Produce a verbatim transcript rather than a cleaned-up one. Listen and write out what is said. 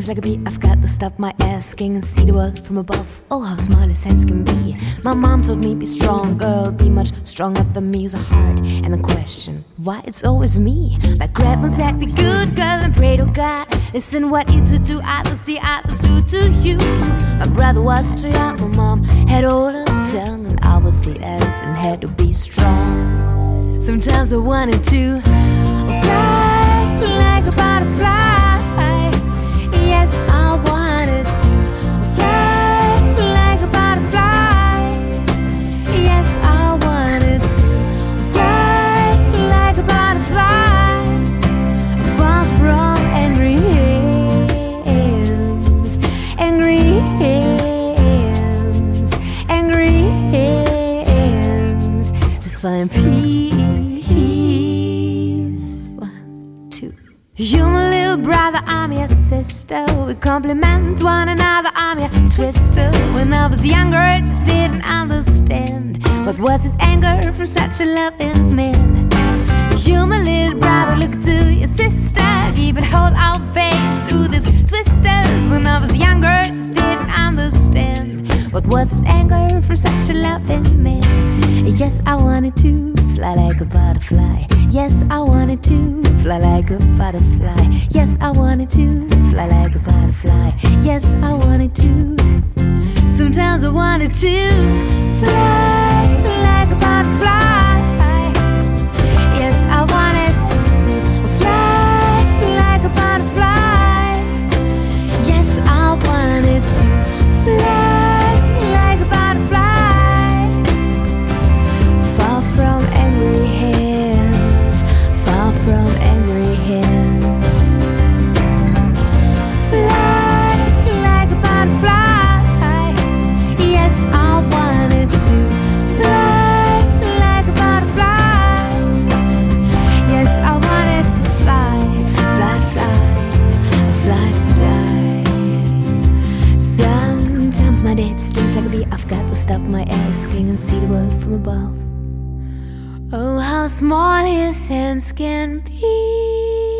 stings like a bee. I've got to stop my asking and see the world from above. Oh, how small his hands can be. My mom told me, be strong, girl, be much stronger than me. So hard, and the question, why it's always me? My grandma said, be good, girl, and pray to God. Listen, what you to do, I will see, I will do to you. My brother was too young, my mom had all her tongue, and I was the eldest and had to be strong. Sometimes I wanted to fly like a butterfly. Yes, I wanted to fly like a butterfly. Yes, I wanted to fly like a butterfly. Far from angry hands, angry hands, angry hands, to find peace. One, two. You're my little brother, I'm your sister. We complement one another, I'm your twister. When I was younger, I just didn't understand what was this anger from such a loving man. You're my little brother, look to your sister. Keep it hold our face through these twisters. When I was younger, I just didn't understand what was this anger from such a loving man. Yes, I wanted to fly like a butterfly. Yes, I wanted to fly like a butterfly. Yes, I wanted to fly like a butterfly. Yes, I wanted to. Sometimes I wanted to fly like a butterfly. Yes, I wanted to fly like a butterfly. Yes, I wanted to fly like a butterfly. Far from angry hands, far from angry hands. Fly like a butterfly. Yes, I wanted to fly like a butterfly. Yes, I wanted to fly, fly, fly, fly, fly. Sometimes my dad stings like a bee. I've got to stop my asking and see the world from above. Oh, how small his hands can be.